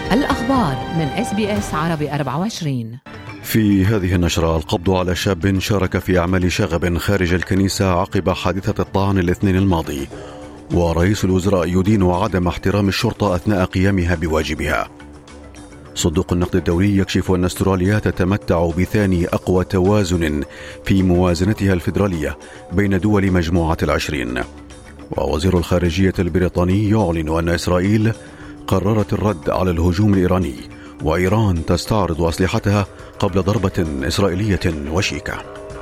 الأخبار من SBS عربي 24. في هذه النشرة: القبض على شاب شارك في أعمال شغب خارج الكنيسة عقب حادثة الطعن الاثنين الماضي، ورئيس الوزراء يدين عدم احترام الشرطة أثناء قيامها بواجبها. صندوق النقد الدولي يكشف أن أستراليا تتمتع بثاني أقوى توازن في موازنتها الفيدرالية بين دول مجموعة 20. ووزير الخارجية البريطاني يعلن أن إسرائيل قررت الرد على الهجوم الإيراني، وإيران تستعرض أسلحتها قبل ضربة إسرائيلية وشيكة.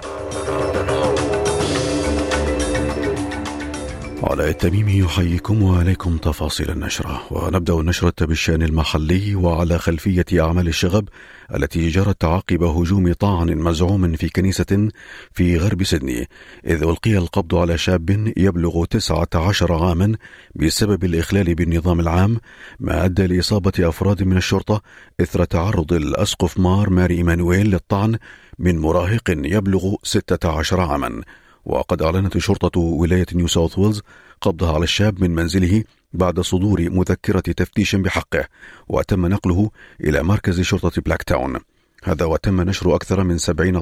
علاء التميمي يحييكم وعليكم تفاصيل النشرة. ونبدأ النشرة بالشأن المحلي، وعلى خلفية أعمال الشغب التي جرت عقب هجوم طعن مزعوم في كنيسة في غرب سيدني، إذ ألقي القبض على شاب يبلغ 19 عاما بسبب الإخلال بالنظام العام، ما أدى لإصابة أفراد من الشرطة إثر تعرض الأسقف ماري إيمانويل للطعن من مراهق يبلغ 16 عاما. وقد أعلنت شرطة ولاية نيو ساوث ويلز قبضها على الشاب من منزله بعد صدور مذكرة تفتيش بحقه، وتم نقله إلى مركز شرطة بلاك تاون. هذا وتم نشر أكثر من 70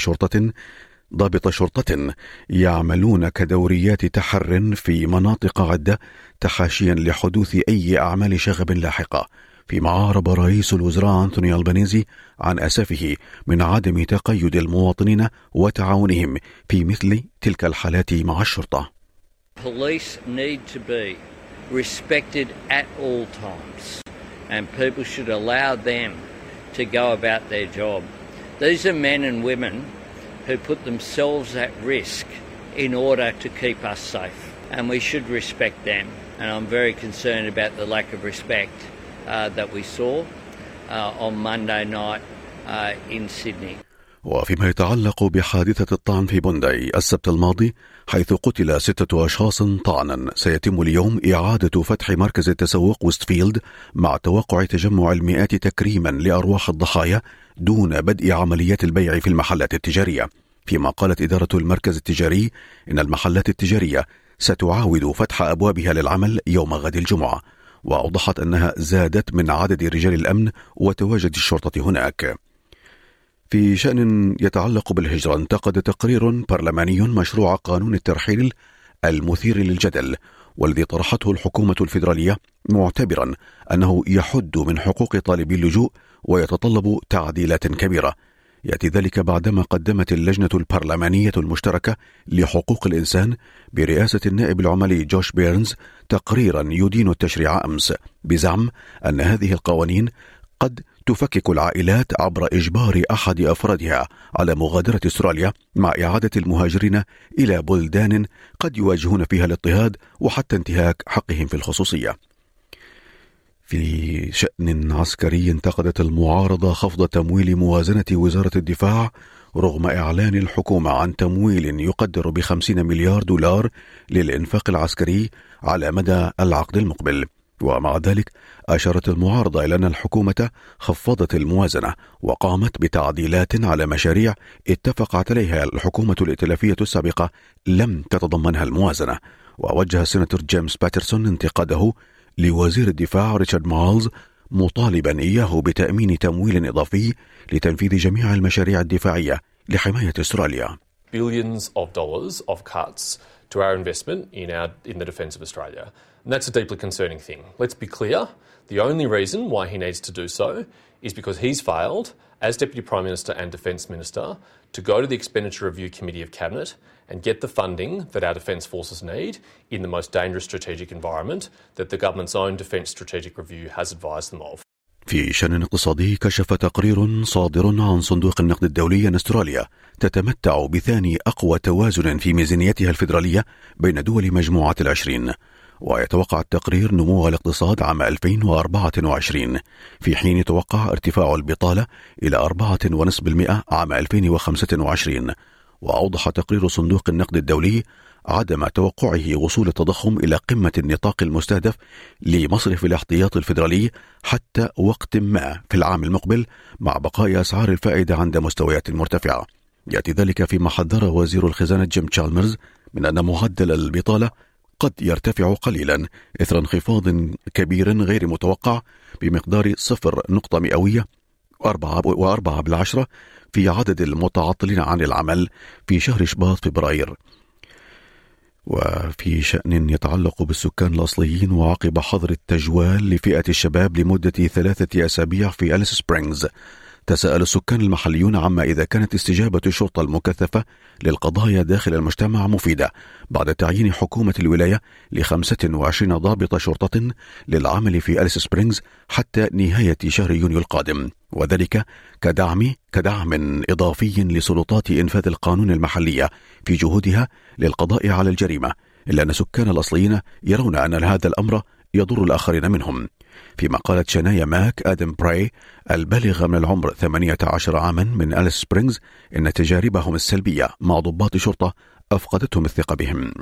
ضابط شرطة يعملون كدوريات تحر في مناطق عدة، تحاشيا لحدوث أي أعمال شغب لاحقة، فيما عارب رئيس الوزراء أنتوني ألبانيزي عن أسفه من عدم تقيد المواطنين وتعاونهم في مثل تلك الحالات مع الشرطة. Police need to be respected at all times, and people should allow them to go about their job. These are men and women who put themselves at risk in order to keep us safe, and we should respect them. And I'm very concerned about the lack of respect that we saw on Monday night in Sydney. وفيما يتعلق بحادثة الطعن في بونداي السبت الماضي، حيث قتل 6 أشخاص طعنا، سيتم اليوم إعادة فتح مركز التسوق ويستفيلد مع توقع تجمع المئات تكريما لأرواح الضحايا دون بدء عمليات البيع في المحلات التجارية. فيما قالت إدارة المركز التجاري إن المحلات التجارية ستعاود فتح أبوابها للعمل يوم غد الجمعة، وأوضحت أنها زادت من عدد رجال الأمن وتواجد الشرطة هناك. في شأن يتعلق بالهجرة، انتقد تقرير برلماني مشروع قانون الترحيل المثير للجدل، والذي طرحته الحكومة الفيدرالية، معتبرا أنه يحد من حقوق طالبي اللجوء ويتطلب تعديلات كبيرة. يأتي ذلك بعدما قدمت اللجنة البرلمانية المشتركة لحقوق الإنسان برئاسة النائب العمالي جوش بيرنز تقريرا يدين التشريع أمس، بزعم أن هذه القوانين قد تفكك العائلات عبر إجبار أحد أفرادها على مغادرة أستراليا، مع إعادة المهاجرين إلى بلدان قد يواجهون فيها الاضطهاد وحتى انتهاك حقهم في الخصوصية. في شأن عسكري، انتقدت المعارضة خفض تمويل موازنة وزارة الدفاع رغم إعلان الحكومة عن تمويل يقدر ب$50 مليار للإنفاق العسكري على مدى العقد المقبل. ومع ذلك أشارت المعارضة إلى أن الحكومة خفضت الموازنة وقامت بتعديلات على مشاريع اتفقت عليها الحكومة الائتلافية السابقة لم تتضمنها الموازنة. ووجه السيناتور جيمس باترسون انتقاده لوزير الدفاع ريتشارد مالز، مطالبا إياه بتأمين تمويل إضافي لتنفيذ جميع المشاريع الدفاعية لحماية أستراليا. Billions of dollars of cuts to our investment in the defence of Australia. And that's a deeply concerning thing. Let's be clear, the only reason why he needs to do so is because he's failed as Deputy Prime Minister and Defence Minister to go to the Expenditure Review Committee of Cabinet and get the funding that our Defence Forces need in the most dangerous strategic environment that the government's own Defence Strategic Review has advised them of. في شأن اقتصادي، كشف تقرير صادر عن صندوق النقد الدولي أن أستراليا تتمتع بثاني أقوى توازن في ميزانيتها الفيدرالية بين دول مجموعة 20. ويتوقع التقرير نمو الاقتصاد عام 2024، في حين يتوقع ارتفاع البطالة إلى 4.5% عام 2025. وأوضح تقرير صندوق النقد الدولي عدم توقعه وصول التضخم إلى قمة النطاق المستهدف لمصرف الاحتياط الفيدرالي حتى وقت ما في العام المقبل، مع بقاء أسعار الفائدة عند مستويات مرتفعة. يأتي ذلك فيما حذر وزير الخزانة جيم تشالمرز من أن معدل البطالة قد يرتفع قليلا إثر انخفاض كبير غير متوقع بمقدار 0.4% في عدد المتعطلين عن العمل في شهر شباط فبراير. وفي شأن يتعلق بالسكان الأصليين، وعقب حظر التجوال لفئة الشباب لمدة 3 أسابيع في أليس سبرينغز، تساءل السكان المحليون عما إذا كانت استجابة الشرطة المكثفة للقضايا داخل المجتمع مفيدة بعد تعيين حكومة الولاية ل25 ضابط شرطة للعمل في أليس سبرينغز حتى نهاية شهر يونيو القادم، وذلك كدعم إضافي لسلطات إنفاذ القانون المحلية في جهودها للقضاء على الجريمة، إلا أن سكان الأصليين يرون أن هذا الأمر يضر الآخرين منهم. فيما قالت شنايا ماك آدم براي البالغة من العمر 18 عاما من أليس سبرينغز إن تجاربهم السلبية مع ضباط شرطة أفقدتهم الثقة بهم.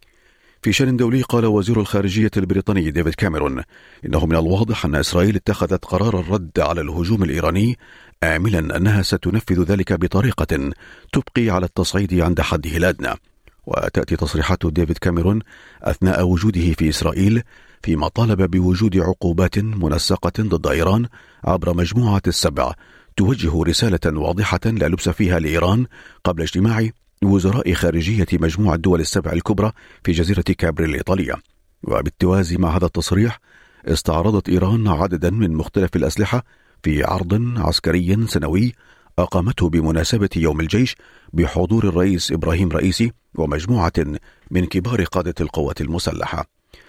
في شأن دولي، قال وزير الخارجية البريطاني ديفيد كاميرون إنه من الواضح أن إسرائيل اتخذت قرار الرد على الهجوم الإيراني، آملا أنها ستنفذ ذلك بطريقة تبقي على التصعيد عند حده الأدنى. وتأتي تصريحات ديفيد كاميرون أثناء وجوده في إسرائيل، فيما طالب بوجود عقوبات منسقة ضد إيران عبر مجموعة ال7 توجه رسالة واضحة لا لبس فيها لإيران قبل اجتماع وزراء خارجية مجموعة الدول ال7 الكبرى في جزيرة كابري الإيطالية. وبالتوازي مع هذا التصريح، استعرضت إيران عددا من مختلف الأسلحة في عرض عسكري سنوي أقامته بمناسبة يوم الجيش بحضور الرئيس إبراهيم رئيسي ومجموعة من كبار قادة القوات المسلحة.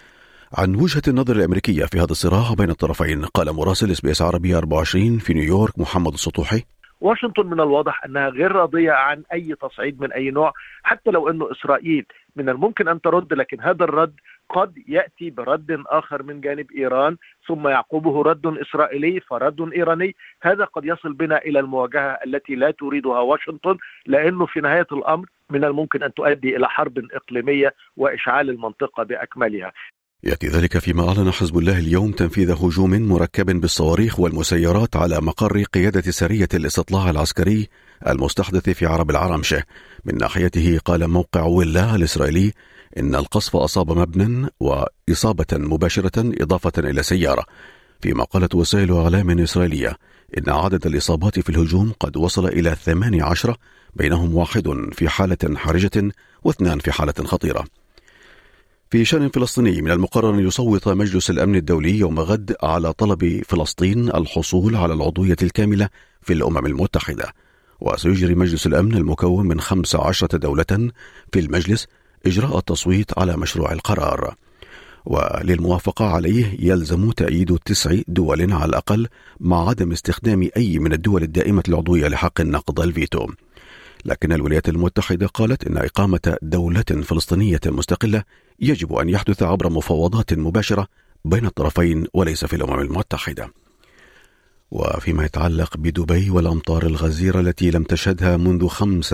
عن وجهة النظر الأمريكية في هذا الصراع بين الطرفين، قال مراسل SBS عربية 24 في نيويورك محمد السطوحي: واشنطن من الواضح أنها غير راضية عن أي تصعيد من أي نوع، حتى لو أنه إسرائيل من الممكن أن ترد، لكن هذا الرد قد يأتي برد آخر من جانب إيران، ثم يعقبه رد إسرائيلي فرد إيراني. هذا قد يصل بنا إلى المواجهة التي لا تريدها واشنطن، لأنه في نهاية الأمر من الممكن أن تؤدي إلى حرب إقليمية وإشعال المنطقة بأكملها. يأتي ذلك فيما أعلن حزب الله اليوم تنفيذ هجوم مركب بالصواريخ والمسيرات على مقر قيادة سرية الاستطلاع العسكري المستحدث في عرب العرمشة. من ناحيته، قال موقع ويلا الإسرائيلي إن القصف أصاب مبنى وإصابة مباشرة إضافة إلى سيارة، فيما قالت وسائل إعلام إسرائيلية إن عدد الإصابات في الهجوم قد وصل إلى 18، بينهم 1 في حالة حرجة و2 في حالة خطيرة. في شأن فلسطيني، من المقرر أن يصوت مجلس الأمن الدولي يوم غد على طلب فلسطين الحصول على العضوية الكاملة في الأمم المتحدة، وسيجري مجلس الأمن المكون من 15 دولة في المجلس إجراء التصويت على مشروع القرار، وللموافقة عليه يلزم تأييد 9 دول على الأقل، مع عدم استخدام أي من الدول الدائمة العضوية لحق النقض الفيتو. لكن الولايات المتحدة قالت إن إقامة دولة فلسطينية مستقلة يجب أن يحدث عبر مفاوضات مباشرة بين الطرفين وليس في الأمم المتحدة. وفيما يتعلق بدبي والأمطار الغزيرة التي لم تشهدها منذ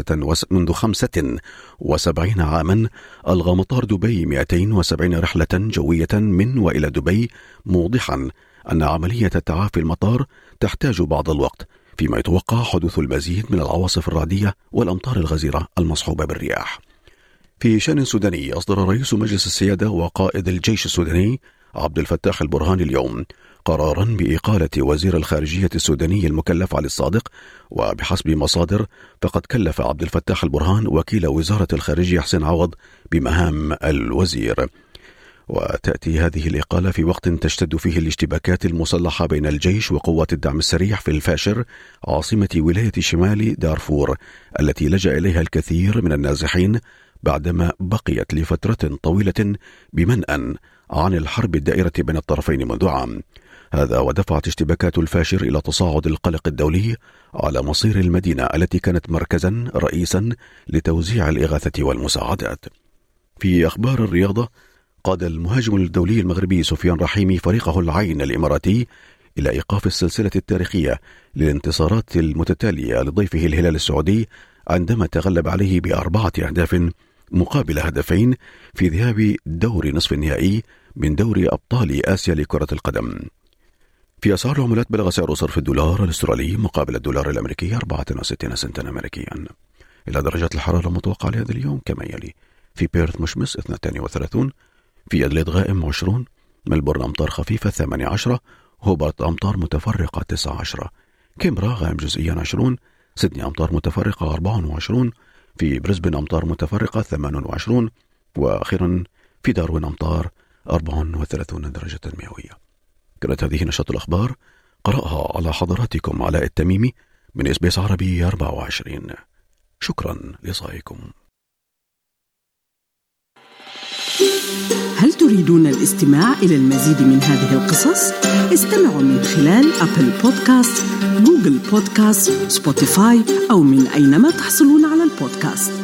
75 عاما، ألغى مطار دبي 270 رحلة جوية من وإلى دبي، موضحا أن عملية تعافي المطار تحتاج بعض الوقت، فيما يتوقع حدوث المزيد من العواصف الرعدية والأمطار الغزيرة المصحوبة بالرياح. في شأن سوداني، أصدر رئيس مجلس السيادة وقائد الجيش السوداني عبد الفتاح البرهان اليوم قرارا بإقالة وزير الخارجية السوداني المكلف علي الصادق، وبحسب مصادر فقد كلف عبد الفتاح البرهان وكيل وزارة الخارجية حسين عوض بمهام الوزير. وتأتي هذه الإقالة في وقت تشتد فيه الاشتباكات المسلحة بين الجيش وقوات الدعم السريع في الفاشر، عاصمة ولاية شمال دارفور، التي لجأ إليها الكثير من النازحين بعدما بقيت لفترة طويلة بمنأى عن الحرب الدائرة بين الطرفين منذ عام. هذا ودفعت اشتباكات الفاشر إلى تصاعد القلق الدولي على مصير المدينة التي كانت مركزا رئيسا لتوزيع الإغاثة والمساعدات. في أخبار الرياضة، قاد المهاجم الدولي المغربي سفيان رحيمي فريقه العين الإماراتي إلى إيقاف السلسلة التاريخية للانتصارات المتتالية لضيفه الهلال السعودي عندما تغلب عليه ب4 أهداف مقابل 2 في ذهاب دور نصف النهائي من دوري أبطال آسيا لكرة القدم. في أسعار العملات، بلغ سعر صرف الدولار الأسترالي مقابل الدولار الأمريكي 64 سنتا أمريكيا. إلى درجات الحرارة المتوقعة لهذا اليوم كما يلي: في بيرث مشمس 32، في أدليد غائم 20، ملبورن أمطار خفيفة 18، هوبارت أمطار متفرقة 19، كامبرا غائم جزئيا 20، سيدني أمطار متفرقة 24، في بريسبن أمطار متفرقة 28، وأخيرا في داروين أمطار 34 درجة مئوية. كانت هذه نشرة الأخبار قرأها على حضراتكم علاء التميمي من SBS عربي 24. شكرا لصائكم. هل تريدون الاستماع إلى المزيد من هذه القصص؟ استمعوا من خلال أبل بودكاست، جوجل بودكاست، سبوتيفاي أو من أينما تحصلون على البودكاست.